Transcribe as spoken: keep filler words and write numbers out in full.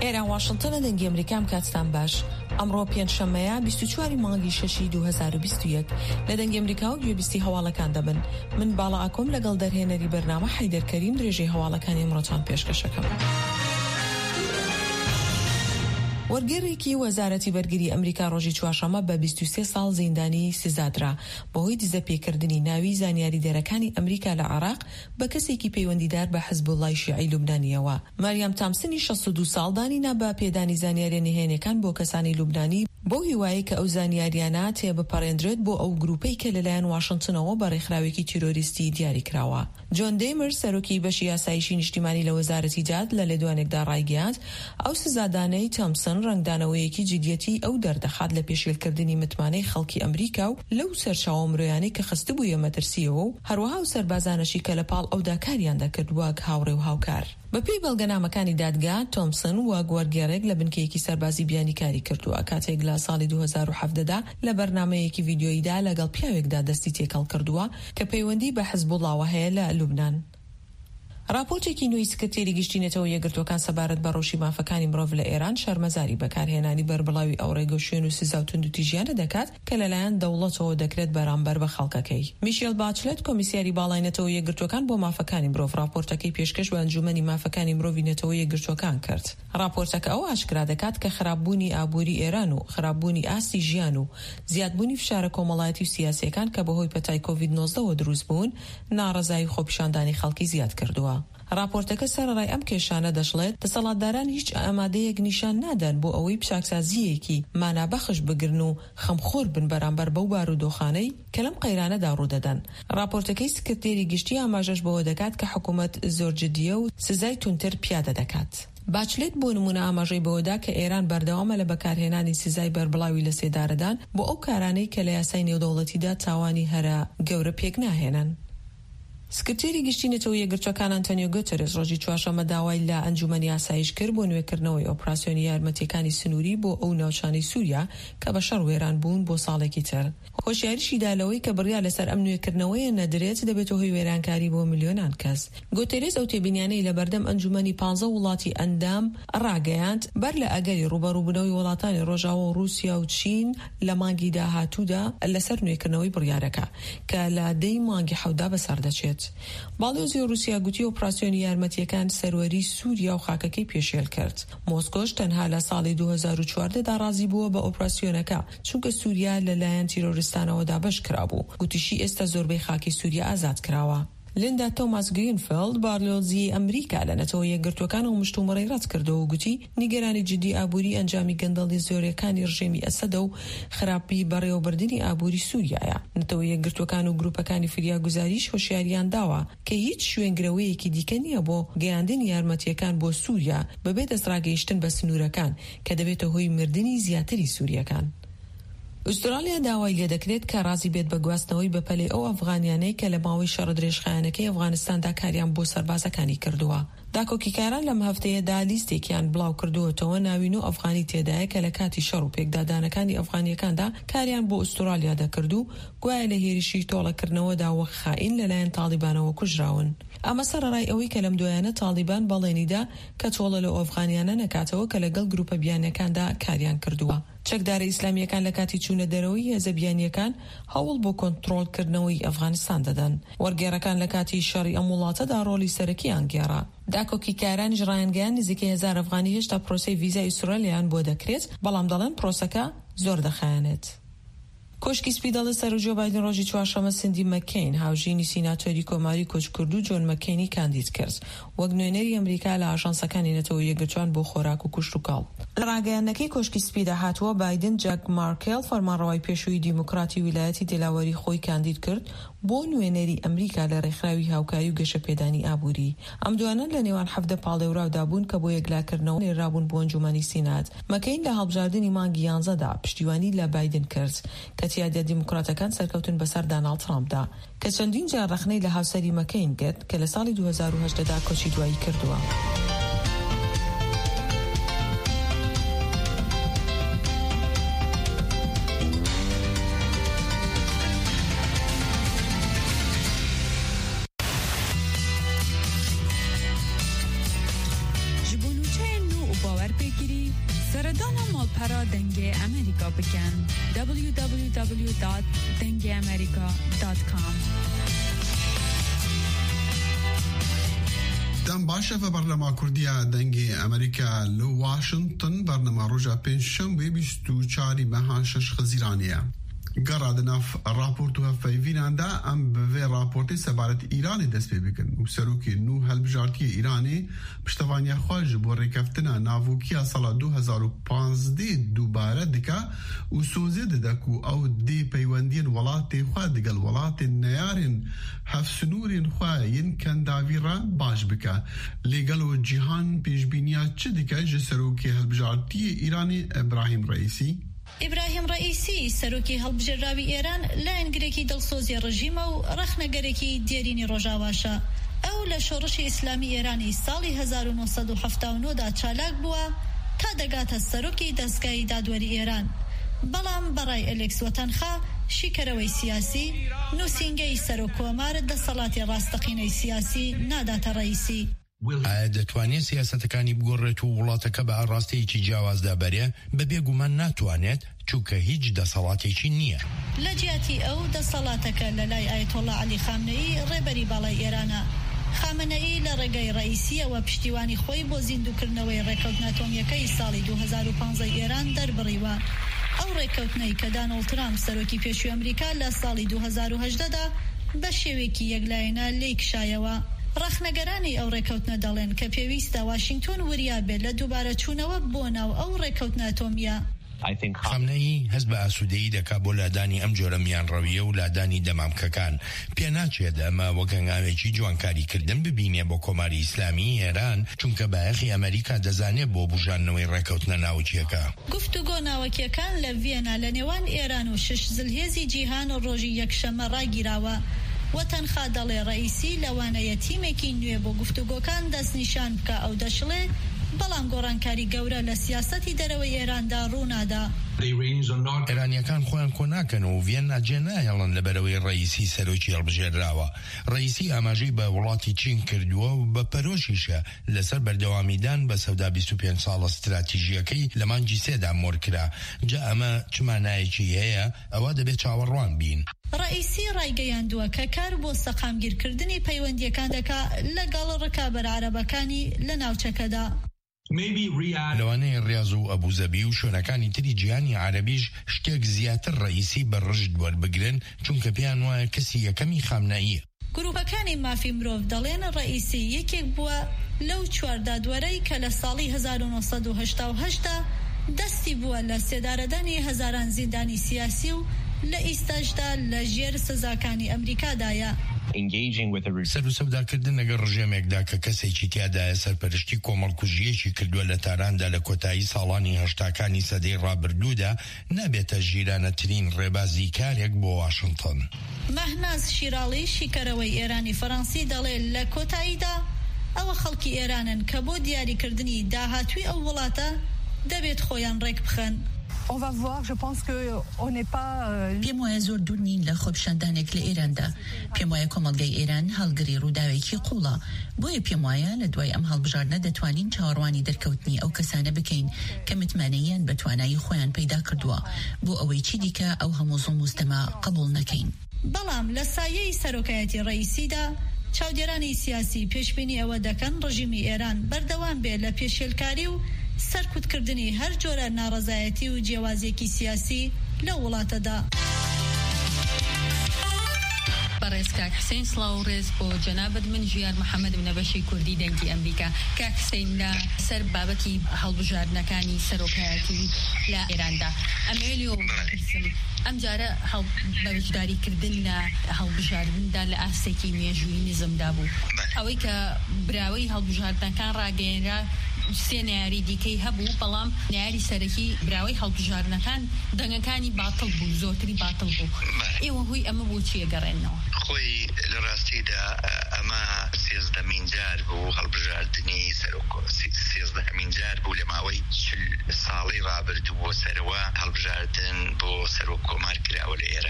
ئێرە واشنگتنە دەنگی ئەمریکام کاتستان باش. ئەمڕۆ پێنجشەممەیە بیست و چواری مانگی شەشی دوو هەزار و بیست و یەک لە دەنگی ئەمریکا و گوێبیستی هەواڵەکان دەبن. من باڵا ئاکۆم لەگەڵ دەرهێنەری بەرنامە حەیدەر کەریم درێژەی هەواڵەکانی ئەمڕۆتان پێشکەشەکەم. وەرگێڕێکی وەزارەتی بەرگری ئەمریکا ڕۆژی چوارشەممە بە بیست و سێ ساڵ زیندانی سزادرا بەهۆی دزەپێکردنی ناوی زانیاری دەرەکانی ئەمریکا لە عێراق بە کەسێکی پەیوەندیدار بە حزبوڵای شیعی لوبنانیەوە. ماریام تامسنی شەست و دوو ساڵ دانینا بە پێدانی زانیاریە نهێنیەکان بۆ کەسانی لوبنانی بۆ هیوایی کە ئەو زانیاریانە تێبپەڕێنرێت بۆ ئەو گروپەی کە لەلایەن واشنگتنەوە بە ڕێکخراوێکی تیرۆریستی دیاری کراوە. جۆن دێمر سەرۆکی بەشی یاسایشی نیشتیمانی لە وەزارەتی جاد لە لێدوانێکدا ڕایگەیاند ئەو سزادانەی تامسن ڕنگدانەوەیەکی جدیەتی ئەو دەردەخات لە پێشێلکردنی متمانەی خەڵکی ئەمریکا و لەو سەرچاوە مرۆیانەی کە خستبوویە مەترسیەوە و هەروەها و سەربازانەشی کە لە پاڵ ئەودا کاریان دەکرد وەک هاوڕێ و هاوکار. بەپێی بەڵگەنامەکانی دادگا تۆمسن وەک وەرگێڕێک لە بنکەیەکی سەربازی بیانی کاری کردووە کاتێک لە ساڵی دوو هەزار و هەڤدەدا لە بەرنامەیەکی ڤیدیۆییدا لەگەڵ پیاوێکدا دەستی تێکەڵ کردووە کە پەیوەندی بە حزبوڵڵاوە هەیە لە لوبنان. راپۆرتێکی نوێی سکرتێری گشتینەتەوە یەکگرتوەکان سەبارەت بە ڕۆژی مافەکانی مرۆڤ لە ئێران شەرمەزاری بەکارهێنانی بەربڵاوی ئەو ڕێگە و شوێن و سزا و توندوتیژیانە دەکات کە لەلایەن دەوڵەتەوە دەکرێت بەرامبەر بە خەڵکەکەی. میشێل باچلێت کۆمیسیاری باڵاینەتەوە یەکگرتوەکان بۆ مافەکانی مرۆڤ راپۆرتەکەی پێشکەش بە ئەنجومەنی مافەکانی مرۆڤی نەتەوە یەکگرتوەکان کرد. راپۆرتەکە ئەو ئاشکرا دەکات کە خراپبوونی ئابووری ئێران و خراپبوونی ئاستی ژیان و زیادبوونی فشارە کۆمەڵایەتی و سیاسیەکان کە بەهۆی پەتای کۆڤید نۆزدە دروست بوون ناڕەزایی خۆپیشاندانی خەڵکی زیاد کردووە. راپۆرتەکە سەرڕای ئەم کێشانە دەشڵێت دەسەڵاتداران هیچ ئامادەیەک نیشان نادەن بۆ ئەوەی پیشاکسازیەکی مانابەخش بگرن و خەمخۆر بن بەرامبەر بەو بارودۆخانەی کە لەم قەیرانەدا ڕوودەدەن. راپۆرتەکەی سکرتێری گشتی ئاماژەش بەوە دەکات کە حکوومەت زۆر جدیە و سزای تونتر پیادە دەکات. باچلێت بۆ نمونە ئاماژەی بەوەدا کە ئێران بەردەوامە لە بەکارهێنانی سزای بەربڵاوی لە سێدارەدان بۆ ئەو کارانەی کە لە یاسای نێودەوڵەتیدا تاوانی هەرە گەورە پێک ناهێنن. سکرتێری گشتینەتەوە یەکگرتوەکان ئەنتۆنیۆ گوتێرس ڕۆژی چوارشەممە داوای لە ئەنجومەنی ئاسایش کرد بۆ نوێکردنەوەی ئۆپراسیۆنی یارمەتیەکانی سنووری بۆ ئەو ناوچانەی سووریا کە بە شەڕ وێران بوون بۆ ساڵێکی تر. هۆشیاریشی دالەوەی کە بڕیار لەسەر ئەم نوێکردنەوەیە نەدرێت دەبێتە هۆی وێرانکاری بۆ میلیۆنان کەس. گوتێرس ئەو تێبینیانەی لە بەردەم ئەنجومەنی پانزە وڵاتی ئەندام ڕاگەیاند بەر لە ئەگەری ڕوبەڕووبوونەوەی وڵاتانی ڕۆژاوە و رووسیا و چین لە مانگی داهاتوودا لەسەر نوێکردنەوەی بڕیارەکە کە لە دەی مانگی حەودا بەسەردەچێت. باڵێۆزی رووسیا گوتی ئۆپراسیۆنی یارمەتیەکان سەروەری سووریا و خاکەکەی پێشێل کرد. مۆسکۆش تەنها لە ساڵی دوو هەزار و چواردەدا ڕازی بووە بە ئۆپراسیۆنەکە چونکە سووریا لەلایەن تیرۆریستانەوەدا بەش کرابوو. گوتیشی ئێستا زۆربەی خاکی سووریا ئازاد کراوە. لیندا تۆماس گرینفیلد باڵێۆزی ئەمریکا لە نەتەوە یەکگرتوەکان و مشتومڕی ڕەت کردەوە و گوتی نیگەرانی جدی ئابووری ئەنجامی گەندەڵی زۆرەکانی ڕژێمی ئەسەدە و خراپی بەڕێوەبردننی ئابووری سووریایە. نەتەوە یەکگرتوەکان و گروپەکانی فریاگوزاریش هۆشیاریان داوە کە هیچ شوێنگرەوەیەکی دیکە نییە بۆ گەیاندنی یارمەتیەکان بۆ سووریا بەبێ دەستڕاگەیشتن بە سنوورەکان کە دەبێتە هۆی مردنی زیاتری سووریەکان. ئوسترالیا داوای لێ دەکرێت کە ڕازی بێت بە گواستنەوەی بەپەلەی ئەو ئەفغانیانەی کە لە ماوەی شەڕ درێژخایەنەکەی ئەفغانستاندا کاریان بۆ سەربازەکانی کردووە. داکۆکیکاران لەم هەفتەیەدا لیستێکیان بڵاو کردووەتەوە ناوین و ئەفغانی تێدایە کە لە کاتی شەڕ و پێکدادانەکانی ئەفغانیەکاندا کاریان بۆ ئوسترالیا دەکرد و گوایە لە هێرشی تۆڵەکردنەوەدا وەک خائین لەلایەن تاڵیبانەوە کوژراون. ئەمە سەرڕای ئەوەی کە لەم دوایانە تاڵیبان بەڵێنیدا کە تۆڵە لە ئەفغانیانە نەکاتەوە کە لەگەڵ گروپە بیانیەکاندا کاریان کردووە. چەکدارە ئیسلامیەکان لە کاتی چوونە دەرەوەی هێزە بیانیەکان هەوڵ بۆ کۆنتڕۆڵکردنەوەی ئەفغانستان دەدەن. وەرگێڕەکان لە کاتی شەڕی ئەم وڵاتەدا ڕۆڵی سەرەکییان گێڕا. داکۆکیکارانی ژڕایەنگەیان نزیکەی هەزار ئەفغانی هێشتا پرۆسەی ڤیزای ئوسترالیان بۆ دەکرێت بەڵام دەڵێن پرۆسەکە زۆر دەخایەنێت. کۆشکی سپیدەڵی سەر جۆ بایدن ڕۆژی چوارشەممە سندی مەکەین هاوژینی سیناتۆری کۆماری کۆچکردو جۆن مەکەینی کاندید کرد وەک نوێنەری ئەمریکا لە ئاژانسەکانی نەتەوە یەکگرتوان بۆ خۆراک و کوشت و کاڵ. لە ڕاگەیاندنەکەی کۆشکی سپیدا هاتووە بایدن جاک مارکێل فەرمانڕەوای پێشووی دیموکراتی ویلایەتی دلاوەری خۆی کاندید کرد بۆ نوێنەری ئەمریکا لە ڕێکخراوی هاوکاری و گەشەپێدانی ئابووری. ئەم دوانە لە نێوان حەفدە پاڵێوراودا بوون کە بۆ یەکلاکردنەوە نێرابوون بۆ ئەنجومەنی سینات. مەکەین لە هەڵبژاردننی مانگی یانزەدا پشتیوانی لە بایدن کرد کە تیادە دیموکراتەکان سەرکەوتن بەسەر داناڵد ترامپدا کە چەندین جار ڕەخنەی لە هاوسەری مەکەین کرد کە لە ساڵی دوو هەزار و هەشتدا کۆچی دوایی کردووە. باور پێکی پرا دنگی امریکا بکن دبلیو دبلیو دبلیو دات دنگی امریکا دات کام. دم باشه و برنامه کردیا دنگی امریکا لو واشنطن برنامه روزا پنجشنبه بیست و چهار ماه شش خزیرانیه. گرادناف راپورت و فیویناندا ام به راپورتی سبارت ایرانی دست پی بکن و سروکی نو هلبجارتی ایرانی پشتوانی خواج بو ریکفتنا ناوکیا سال دو هزار و پانزده دوباره دکا و سوزید دکو او دی پیوندین ولات خواه دگل ولات نیارین هفسنورین خواه ین کنداوی را باش بکا لگل و جهان پیشبینیا چه دکا جه سروکی هلبجارتی ایرانی ابراهیم رئیسی ئیبراهیم ڕئیسی سەرۆکی هەڵبژێراوی ئێران لایەنگرێکی دڵسۆزی ڕژیمە و ڕەخنەگەرێکی دیێرینی ڕۆژاواشە. ئەو لە شۆڕشی ئیسلامی ئێرانی ساڵی هەزار و نۆسەد و هەفتاد و نۆ دا چالاک بووە تا دەگاتە سەرۆکی دەستگای دادوەری ئێران. بەڵام بەڕای ئەلێکس وەتەنخا شیکەرەوەی سیاسی نووسینگەی سەرۆکۆمار دەسەڵاتی ڕاستەقینەی سیاسی ناداتە ڕئیسی. ئایا دەتوانێت سیاسەتەکانی بگۆڕێت و وڵاتەکە بە ئاڕاستەیەکی جیاوازدا بەرێ بەبێ گومان ناتوانێت چونکە هیچ دەسەڵاتێکی نییە. لە جیاتی ئەو دەسەڵاتەکە لە لای ئایەتۆڵا عەلی خامنەئی ڕێبەری باڵای ئێرانە. خامنەئی لە ڕێگەی ڕئیسیەوە پشتیوانی خۆی بۆ زیندووکردنەوەی ڕێکەوتنە ئەتۆمیەکەی ساڵی دو هزار و پانزە ئێران دەربڕیوە. ئەو ڕێکەوتنەی کە دۆناڵد ترامپ سەرۆکی پێشووی ئەمریکا لە ساڵی دو هزار و هەژدە دا بە شێوەیەکی یەکلایەنە لێی کشایەوە. ڕەخنەگەرانی ئەو ڕێکەوتنە دەڵێن کە پێویستە واشنگتۆن وریا بێت لە دووبارە چوونەوە بۆ ناو ئەو ڕێکەوتنە ئەتۆمیە. خامنەئی هەست بە ئاسوودەیی دەکا بۆ لادانی ئەم جۆرە میانڕەویە و لادانی دەمامکەکان. پێ ناچێت ئەمە وەک هەنگاوێکی جوانکاریکردن ببینێ بۆ کۆماری ئیسلامی ئێران چونکە بایەخی ئەمریکا دەزانێت بۆ بژاندنەوەی ڕێکەوتنە ناوچیەکە. گفتوگۆ ناوەکیەکان لە ڤیێنا لە نێوان ئێران و شش زلهێزی جیهان و ڕۆژی یەکشەمە ڕاگیراوە. وەتەنخا دەڵێ ڕئیسی لەوانەیە تیمێکی نوێ بۆ گفتوگۆکان دەستنیشان بکە ئەو دەشڵێ بەڵام گۆڕانکاری گەورە لە سیاسەتی دەرەوەی ئێراندا ڕوونادا. ئێرانیەکان خۆیان کۆ ناکەن و ڤیێنا جێ نایەڵن لەبەرەوەی ڕئیسی سەرۆکی هەڵبژێراوە. ڕئیسی ئاماژەی بە وڵاتی چین کردووە و بە پەرۆشیشە لەسەر بەردەوامیدان بە سەودا بیست و پێنج ساڵە ستراتیژیەکەی لە مانگی سێدا مۆرکرا. جا ئەمە چمانایەکی هەیە ئەوە دەبێت چاوەڕوان بین. ڕئیسی ڕایگەیاندووە کە کار بۆ سەقامگیرکردنی پەیوەندیەکان دەکا لەگەڵ ڕکابەر عەرەبەکانی لە ناوچەکەدا. لەوانەیە ڕیاض و ئەبوزەبی و شوێنەکانی تری جیهانی عەرەبیش شتێک زیاتر ڕئیسی بەڕژد وەربگرن چونکە پێیان وایە کەسی یەکەمی خامنەئیە. گروپەکانی مافی مرۆڤ دەڵێن ڕئیسی یەکێک بووە لەو چوار دادوەرەی کە لە ساڵی هەزار و نۆسەد و هەشتا و هەشتا دەستی بووە لە سێدارەدانی هەزاران زیندانی سیاسی و لە ئیستاژدا لە ژێر سزاکانی ئەمریکادایە. سەر و سەوداکردن لەگەڵ ڕژێمێکدا کە کەسێکی تیادایە سەرپەرشتی کۆمەڵکوژیەکی کردووە لە تاراندا لە کۆتایی ساڵانی هەشتاکانی سەدەی ڕابردوودا نابێتە ژیرانەترین ڕێبازی کارێک بۆ واشنگتن. مەهناز شیراڵی شیکەرەوەی ئێرانی فەڕەنسی دەڵێت لە کۆتاییدا ئەوە خەڵکی ئێرانن کە بۆ دیاریکردنی داهاتووی ئەو وڵاتە دەبێت خۆیان ڕێک بخەن. On va voir, je pense que on n'est pas پێم وایە زۆر دوور نین لە خۆپیشاندانێک لە ئێراندا. پێم وایە کۆمەڵگەی ئێران هەڵگری ڕووداوێکی قوڵە. بۆیە پێم وایە لە دوای ئەم هەڵبژاردنە دەتوانین چاوەڕوانی دەرکەوتنی ئەو کەسانە بکەین کە متمانەیان بە توانایی خۆیان پەیدا کردووە بۆ ئەوەی چی دیکە ئەو هەموو زوڵم و ستەما قبوڵ نەکەین. بەڵام لە سایەی سەرۆکایەتی ڕئیسیدا چاودێرانی سیاسی پێشبینی ئەوە دەکەن ڕژیمی ئێران بەردەوام بێت لە پێشێلکاری و سەرکوتکردنی هەر جۆرە ناڕەزایەتی و جیاوازیەکی سیاسی لە وڵاتەدا. بەڕێز کاک حسین سڵاو ڕێز بۆ جەنابەت من ژیار محەممەد نەبەشی کوردی دەنگی ئەمریکا. کاک حسین لە سەر بابەتی هەڵبژاردنەکانی سەرۆکایەتی لە ئێراندا ئەمێلی و ئەم جارە بەوجداریکردن لە هەڵبژاردندا لە ئاستێکی مێژووی نزمدا بوو. ئەوەی کە براوەی هەڵبژاردنەکان ڕاگەیەنرا سێ ناری دیکەی هەبوو بەڵام ناری سەرەکی براوەی هەڵبژاردنەکان دەنگەکانی باتڵ بوو زۆرتری باتڵ بوو. ئێوە هۆی ئەمە بۆ چیە گەڕێنەوە؟ خۆی لە ڕاستیدا ئەمە سێزدەمین جار بوو هەڵبژاردننی سەرۆک سێزدەمین جار بوو لە ماوەی چل ساڵی ڕابردوو بۆ سەرەوە هەڵبژاردن بۆ سەرۆک کۆمار کراوە لە ئێران.